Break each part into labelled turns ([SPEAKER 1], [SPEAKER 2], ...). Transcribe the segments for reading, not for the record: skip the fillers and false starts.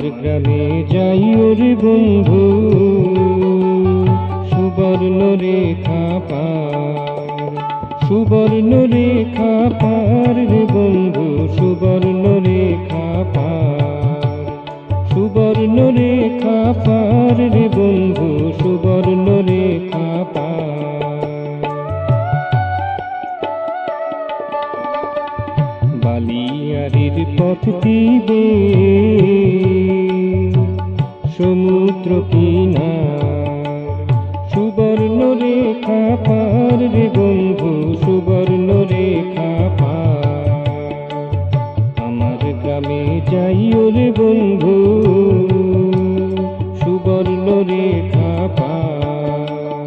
[SPEAKER 1] গ্রামে যাই ওরে বন্ধু, সুবর্ণ রেখা পার, সুবর্ণ রেখা পার রে বন্ধু, সুবর্ণ রেখা পার, সুবর্ণ রেখা পার রে বন্ধু, সুবর্ণ রেখা পার। বালিয়ারির পথ দিবে সমুদ্র কিনার, সুবর্ণ রেখা পার রে বন্ধু, সুবর্ণ রেখা পার। আমার গ্রামে যাই ওরে বন্ধু, সুবর্ণ রেখা পার।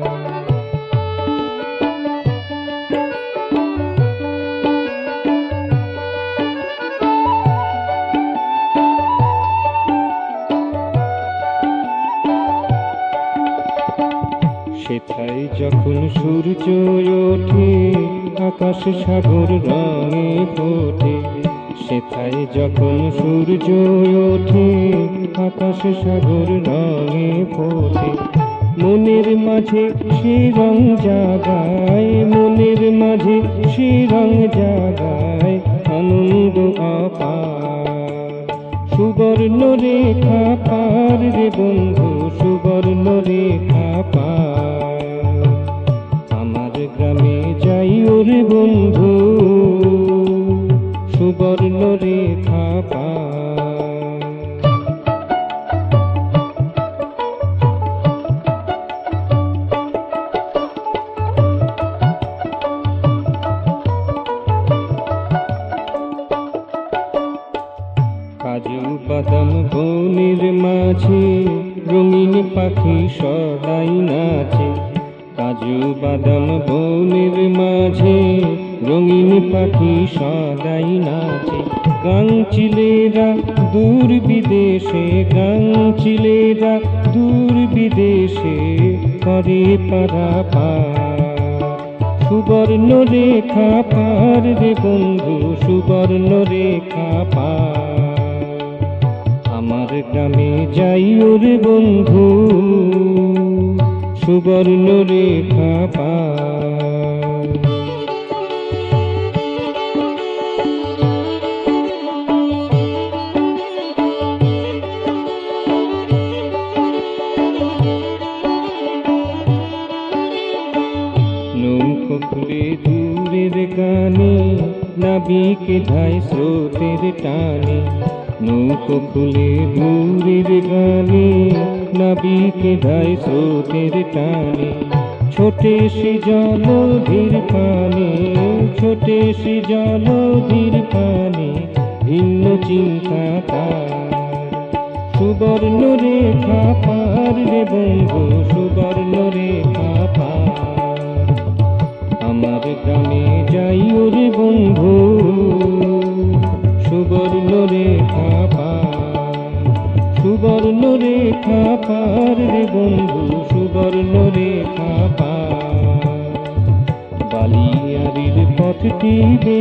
[SPEAKER 1] সেথায় যখন সূর্য ওঠে, আকাশ সাগর রঙে ফোটে। সেথায় যখন সূর্য ওঠে, আকাশ সাগর রঙে ফোটে। মনের মাঝে সে রং জাগায়, মনের মাঝে সে রং জাগায়, আনন্দ অপার। সুবর্ণ রেখা পার রে বন্ধু, সুবর্ণ রেখা পার। আমার গ্রামে যাই ওরে বন্ধু, সুবর্ণ রেখা পার। কাজু বাদাম বনের মাঝে রঙিন পাখি সদাই নাচে। কাজু বাদাম বনের মাঝে রঙিন পাখি সদাই নাচে। গাংচিলেরা দূর বিদেশে, গাংচিলেরা দূর বিদেশে করে পারাপার। সুবর্ণ রেখা পার রে বন্ধু, সুবর্ণ রেখা পার। আমার গ্রামে যাই ওরে বন্ধু, সুবর্ণ রেখা পার। নৌকো খুলে দূরের গানে, নাবিকে ধায় স্রোতের টানে। নৌকো খুলে দূরের গানে, নাবিকে ধায় স্রোতের টানে। ছোটে সে জলধির পানে, ছোটে সে জলধির পানে, ভিন্ন চিন্তা তার। সুবর্ণ রেখা পার রে বন্ধু, সুবর্ণ রেখা পার। আমার গ্রামে যাই ওরে বন্ধু, সুবর্ণ রেখা পার। সুবর্ণ রেখা পার রে বন্ধু, সুবর্ণ রেখা পার। বালিয়ারির পথ দিবে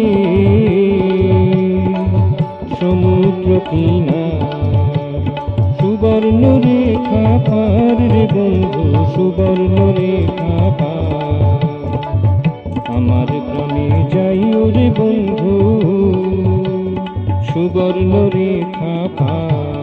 [SPEAKER 1] সমুদ্র কিনার, সুবর্ণ রেখা পার রে বন্ধু, সুবর্ণ রেখা পার। আমার গ্রামে যাই ওরে বন্ধু, সুবর্ণ রেখা পার।